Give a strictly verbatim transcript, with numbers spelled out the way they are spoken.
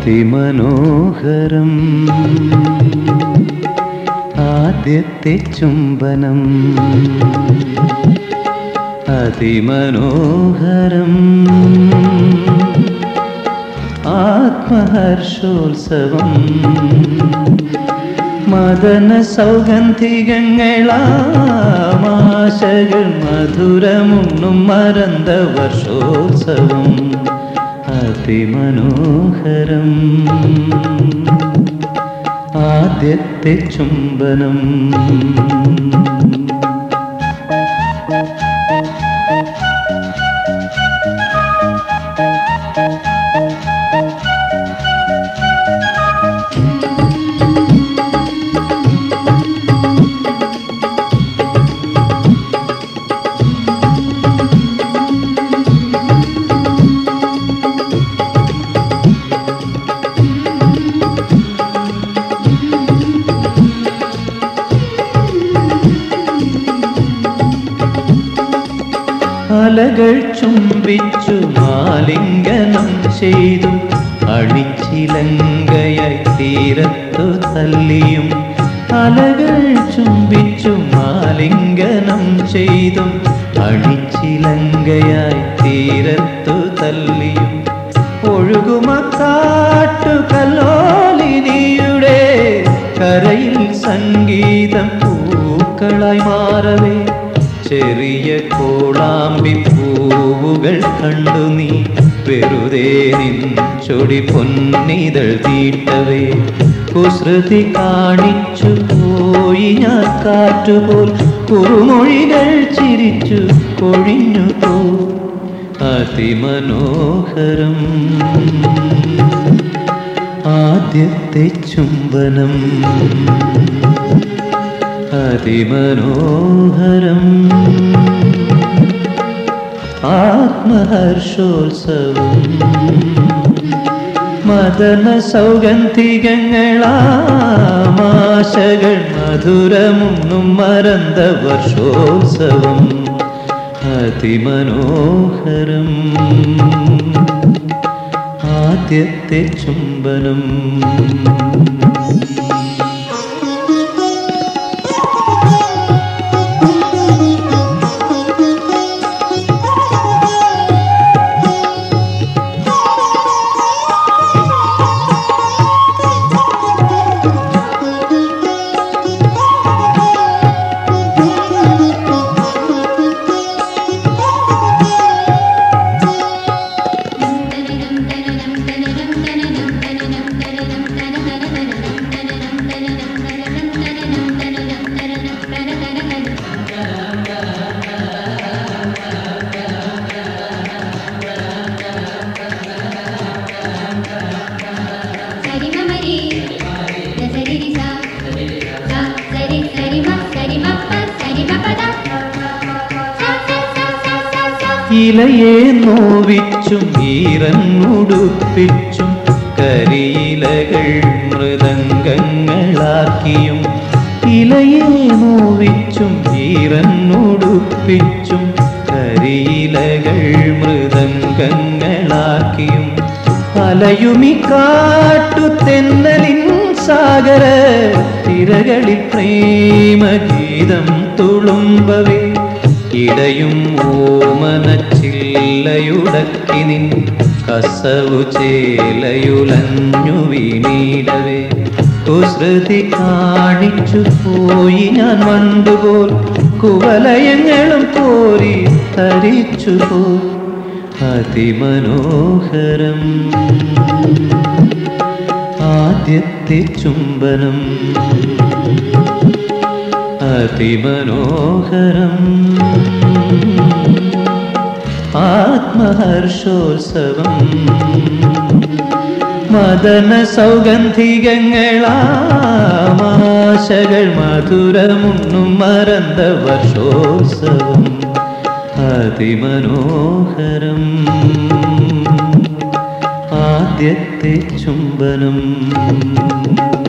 അതിമനോഹരം ആദ്യത്തെ ചുംബനം അതിമനോഹരം ആത്മഹർഷോത്സവം മദന സൗഗന്ധികങ്ങളാമാശകൾ മധുരമുണ്ണും മരന്ത വർഷോത്സവം അതിമനോഹരം ആദ്യത്തെ ചുംബനം അലകൾ ചുംബിച്ചു ആലിംഗനം ചെയ്തു അണിച്ചിലങ്കയായി തീരത്തു തല്ലിയും അലകൾ ചുംബിച്ചു ആലിംഗനം ചെയ്തു അണിച്ചിലങ്കയായി തീരത്തു തല്ലിയും ഒഴുകുമ കാട്ടുകല്ലോലിനിയുടെ കരയിൽ സംഗീതം പൂക്കളായി മാറവേ ചെറിയ കോളാമ്പി പൂവുകൾ കണ്ടു നീ വെറുതെ നിൻചൊടി പൊന്നിതൾ തീട്ടവേ കുസൃതി കാണിച്ചു പോയി ഞാൻ കാറ്റുപോൽ കുറുമൊഴികൾ ചിരിച്ചു കൊഴിഞ്ഞു പോ അതിമനോഹരം ആദ്യത്തെ ചുംബനം അതിമനോഹരം ആത്മഹർഷോത്സവം മദന സൗഗന്ധികങ്ങളാമാശകൾ മധുരമുണ്ണും മരന്ത വർഷോത്സവം അതിമനോഹരം ആദ്യത്തെ ചുംബനം ഇലയെ നോവിച്ചും ഈറന്നുടുപ്പിച്ചും കരിയിലകൾ മൃദംഗങ്ങളാക്കിയും ഇലയെ നോവിച്ചും ഈറന്നുടുപ്പിച്ചും കരിയിലകൾ മൃദംഗങ്ങളാക്കിയും അലയുമി കാട്ടു തെന്നലിൻ സാഗര തിരകളിൽ പ്രേമഗീതം തുളുമ്പവേ ഇടയും ഓമനച്ചില്ലയുടക്കി നിൻ കസവു ചേലയുലഞ്ഞു വീണീടവേ കുസൃതി കാണിച്ചു പോയി ഞാൻ വണ്ടുപോൽ കുവലയങ്ങളും കോരി തരിച്ചു പോൽ അതിമനോഹരം ആദ്യത്തെ ചുംബനം അതിമനോഹരം ആത്മഹർഷോത്സവം മദന സൗഗന്ധികങ്ങളാമാശകൾ മധുരമുണ്ണും മരന്ത വർഷോത്സവം അതിമനോഹരം ആദ്യത്തെ ചുംബനം